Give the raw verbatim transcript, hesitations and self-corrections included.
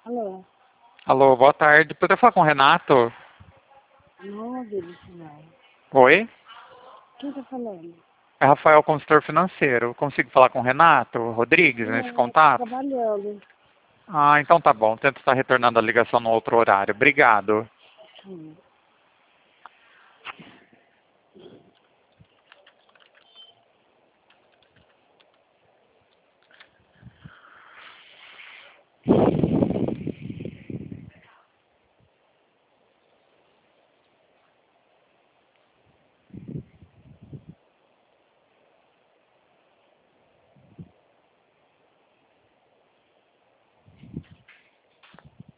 Alô? Alô, boa tarde. Poderia falar com o Renato? Não ouvi ele falar. Oi? Quem tá falando? É Rafael, consultor financeiro. Consigo falar com o Renato Rodrigues nesse Não, contato? trabalhando. Ah, então tá bom. Tento estar retornando a ligação no outro horário. Obrigado. Sim.